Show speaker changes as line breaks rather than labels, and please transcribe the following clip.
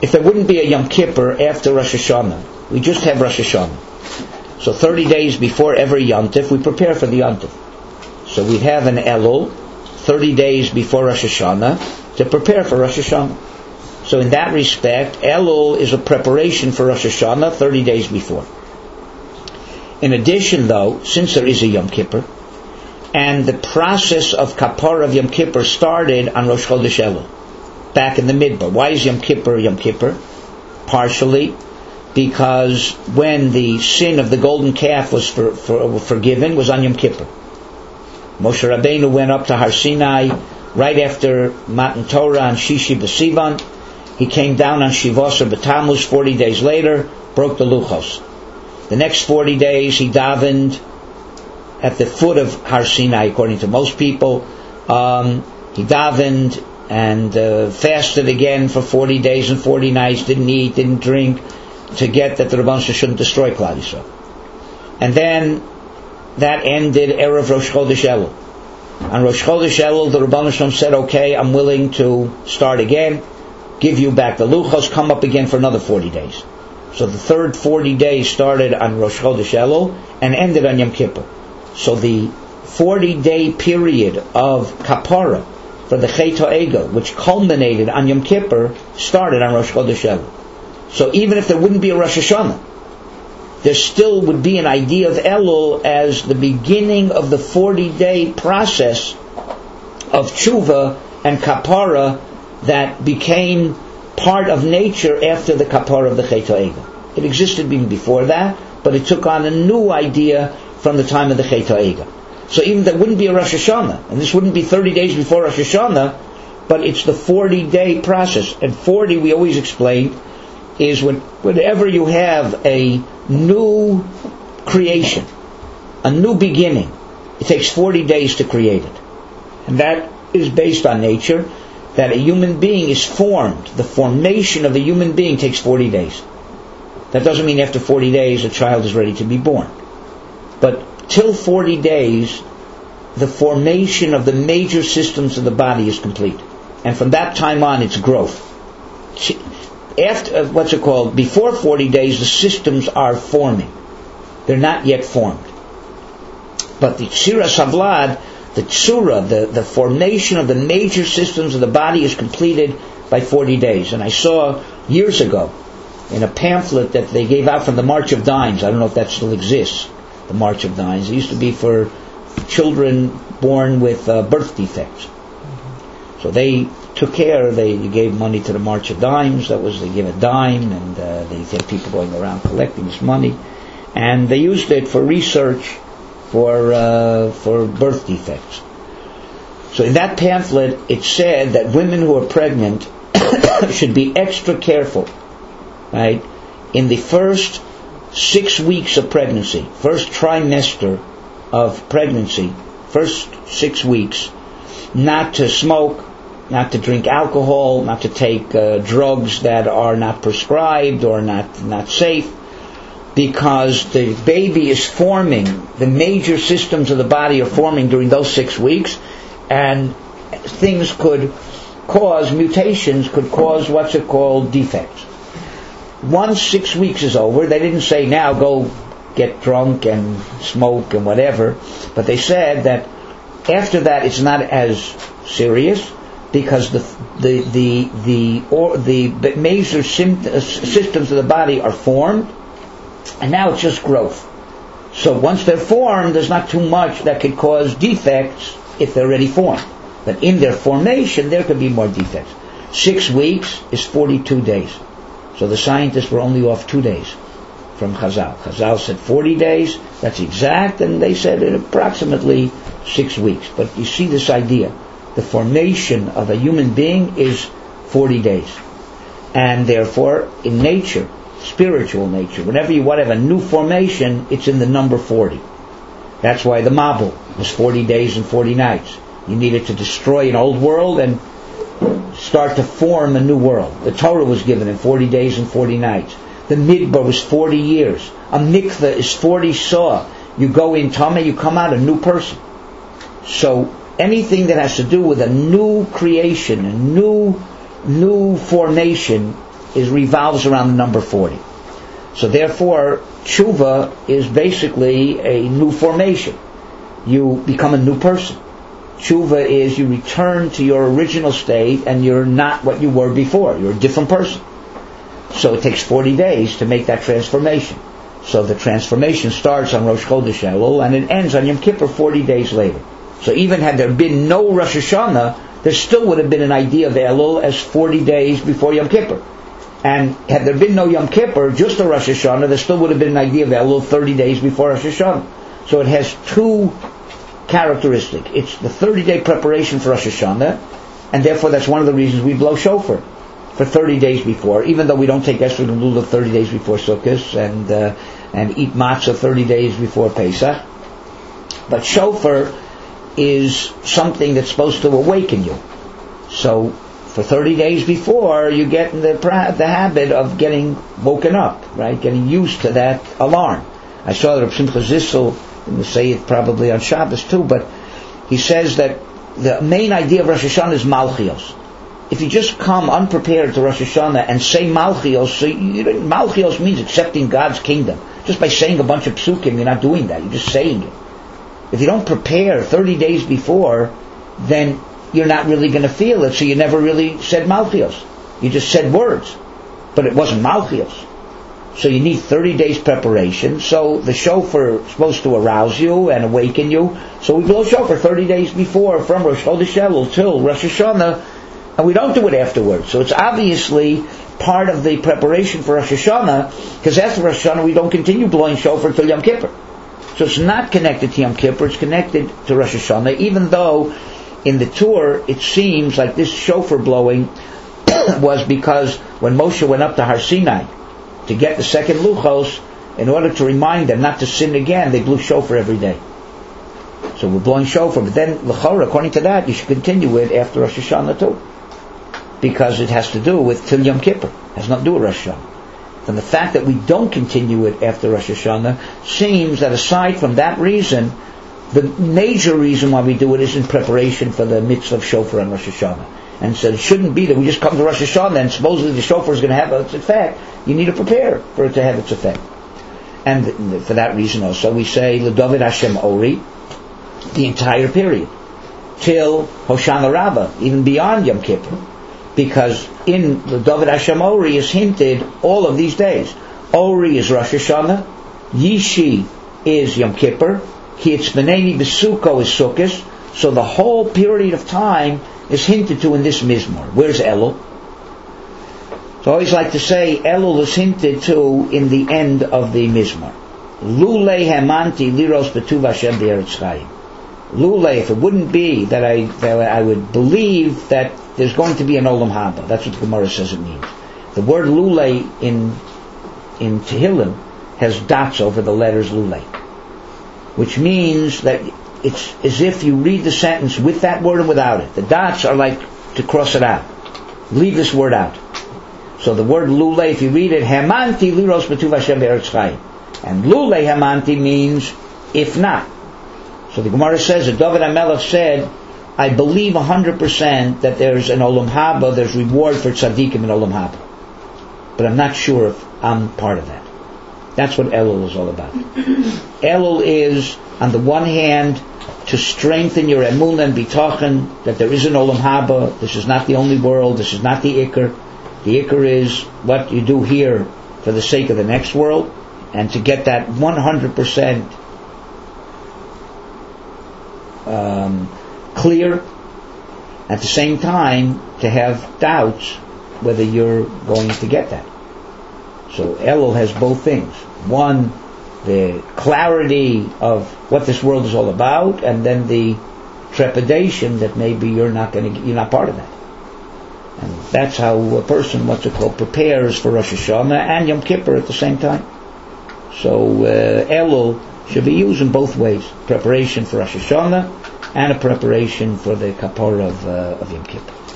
if there wouldn't be a Yom Kippur after Rosh Hashanah, we just have Rosh Hashanah. So 30 days before every Yom Tif, we prepare for the Yom Tif. So we'd have an Elul 30 days before Rosh Hashanah to prepare for Rosh Hashanah. So in that respect, Elul is a preparation for Rosh Hashanah 30 days before. In addition, though, since there is a Yom Kippur, and the process of Kapara of Yom Kippur started on Rosh Chodesh Elul, back in the Midbar. Why is Yom Kippur Yom Kippur? Partially because when the sin of the golden calf was forgiven was on Yom Kippur. Moshe Rabbeinu went up to Har Sinai right after Matan Torah on Shishi B'Sivan. He came down on Shivos or B'Tammuz 40 days later, broke the Luchos. The next 40 days he davened at the foot of Har Sinai, according to most people. He davened and fasted again for 40 days and 40 nights, didn't eat, didn't drink, to get that the Rebbeinu shouldn't destroy Klal Yisrael. And then that ended Erev Rosh Chodesh Elul. On Rosh Chodesh Elul, the Rebbeinu said, okay, I'm willing to start again, give you back the Luchos, come up again for another 40 days. So the third 40 days started on Rosh Chodesh Elul and ended on Yom Kippur. So the 40-day period of Kapara for the Chet HaEgel, which culminated on Yom Kippur, started on Rosh Chodesh Elul. So even if there wouldn't be a Rosh Hashanah, there still would be an idea of Elul as the beginning of the 40-day process of Tshuva and Kapara that became part of nature after the Kapara of the Chet HaEgel. It existed even before that, but it took on a new idea from the time of the Chet HaEgel. So even there wouldn't be a Rosh Hashanah, and this wouldn't be 30 days before Rosh Hashanah, but it's the 40-day process. And 40, we always explain, is whenever you have a new creation, a new beginning, it takes 40 days to create it. And that is based on nature, that a human being is formed. The formation of a human being takes 40 days. That doesn't mean after 40 days a child is ready to be born. But till 40 days, the formation of the major systems of the body is complete. And from that time on, it's growth. After, before 40 days, the systems are forming. They're not yet formed. But the Tziras Havlad, the Tzura, the formation of the major systems of the body is completed by 40 days. And I saw years ago in a pamphlet that they gave out from the March of Dimes, I don't know if that still exists, the March of Dimes. It used to be for children born with birth defects. So they took care, they gave money to the March of Dimes, they give a dime, and they had people going around collecting this money. And they used it for research for birth defects. So in that pamphlet, it said that women who are pregnant should be extra careful, right? In the first 6 weeks of pregnancy, first trimester of pregnancy, first 6 weeks, not to smoke, not to drink alcohol, not to take drugs that are not prescribed or not safe, because the baby is forming, the major systems of the body are forming during those 6 weeks, and things could cause, mutations could cause what's it called, defects. Once 6 weeks is over, they didn't say now go get drunk and smoke and whatever, but they said that after that it's not as serious, because the major systems of the body are formed, and now it's just growth. So once they're formed, there's not too much that could cause defects if they're already formed. But in their formation, there could be more defects. 6 weeks is 42 days. So the scientists were only off 2 days from Chazal. Chazal said 40 days, that's exact, and they said it approximately 6 weeks. But you see this idea. The formation of a human being is 40 days. And therefore, in nature, spiritual nature, whenever you want to have a new formation, it's in the number 40. That's why the Mabul was 40 days and 40 nights. You needed to destroy an old world and start to form a new world. The Torah was given in 40 days and 40 nights. The Midbar was 40 years. A mikveh is 40 saw. You go in Tameh, you come out a new person. So anything that has to do with a new creation, a new formation, revolves around the number 40. So therefore, tshuva is basically a new formation. You become a new person. Tshuva is you return to your original state and you're not what you were before. You're a different person. So it takes 40 days to make that transformation. So the transformation starts on Rosh Chodesh Elul and it ends on Yom Kippur 40 days later. So even had there been no Rosh Hashanah, there still would have been an idea of Elul as 40 days before Yom Kippur. And had there been no Yom Kippur, just a Rosh Hashanah, there still would have been an idea of Elul 30 days before Rosh Hashanah. So it has two characteristics. It's the 30-day preparation for Rosh Hashanah, and therefore that's one of the reasons we blow shofar for 30 days before, even though we don't take Esrog and Lulav 30 days before Sukkot and eat matzah 30 days before Pesach. But shofar is something that's supposed to awaken you. So for 30 days before, you get in the habit of getting woken up, right? Getting used to that alarm. I saw that Reb Simcha Zissel, and we'll say it probably on Shabbos too, but he says that the main idea of Rosh Hashanah is Malchios. If you just come unprepared to Rosh Hashanah and say Malchios, so Malchios means accepting God's kingdom. Just by saying a bunch of psukim, you're not doing that. You're just saying it. If you don't prepare 30 days before, then you're not really going to feel it. So you never really said Malchios. You just said words, but it wasn't Malchios. So you need 30 days preparation. So the shofar is supposed to arouse you and awaken you. So we blow shofar 30 days before, from Rosh Chodesh Elul till Rosh Hashanah. And we don't do it afterwards. So it's obviously part of the preparation for Rosh Hashanah, because after Rosh Hashanah we don't continue blowing shofar till Yom Kippur. So it's not connected to Yom Kippur, it's connected to Rosh Hashanah, even though in the Torah it seems like this shofar blowing was because when Moshe went up to Har Sinai to get the second luchos, in order to remind them not to sin again, they blew shofar every day. So we're blowing shofar, but then l'chora, according to that, you should continue it after Rosh Hashanah too, because it has to do with till Yom Kippur. It has nothing to do with Rosh Hashanah. And the fact that we don't continue it after Rosh Hashanah seems that aside from that reason, the major reason why we do it is in preparation for the mitzvah of shofar on Rosh Hashanah. And so it shouldn't be that we just come to Rosh Hashanah and supposedly the shofar is going to have its effect. You need to prepare for it to have its effect. And for that reason also we say L'David Hashem Ori the entire period till Hoshana Rabbah, even beyond Yom Kippur, because in the David Hashem Ori is hinted all of these days. Ori is Rosh Hashanah, Yishi is Yom Kippur, Ki Itzbeneni Besuko is Sukkot. So the whole period of time is hinted to in this Mizmor. Where's Elul? So I always like to say Elul is hinted to in the end of the Mizmor. Lulei Hamanti Liros Betuv Hashem B'Eretz Chaim. Lulei, if it wouldn't be that I would believe that there's going to be an Olam Haba. That's what the Gemara says it means. The word Lulei in Tehillim has dots over the letters Lulei, which means that it's as if you read the sentence with that word and without it. The dots are like to cross it out. Leave this word out. So the word Lulei, if you read it, Hamanti Liros Betuv Hashem B'Eretz Chaim. And Lulei Hamanti means if not. So the Gemara says that David HaMelech said, I believe 100% that there's an Olam Haba, there's reward for tzaddikim in Olam Haba. But I'm not sure if I'm part of that. That's what Elul is all about. Elul is, on the one hand, to strengthen your emunah and bitachon, that there is an Olam Haba, this is not the only world, this is not the Iker. The Iker is what you do here for the sake of the next world, and to get that 100% clear, at the same time to have doubts whether you're going to get that. So Elul has both things. One, the clarity of what this world is all about, and then the trepidation that maybe you're not part of that. And that's how a person, prepares for Rosh Hashanah and Yom Kippur at the same time. So Elul should be used in both ways: preparation for Rosh Hashanah and a preparation for the Kapara of Yom Kippur.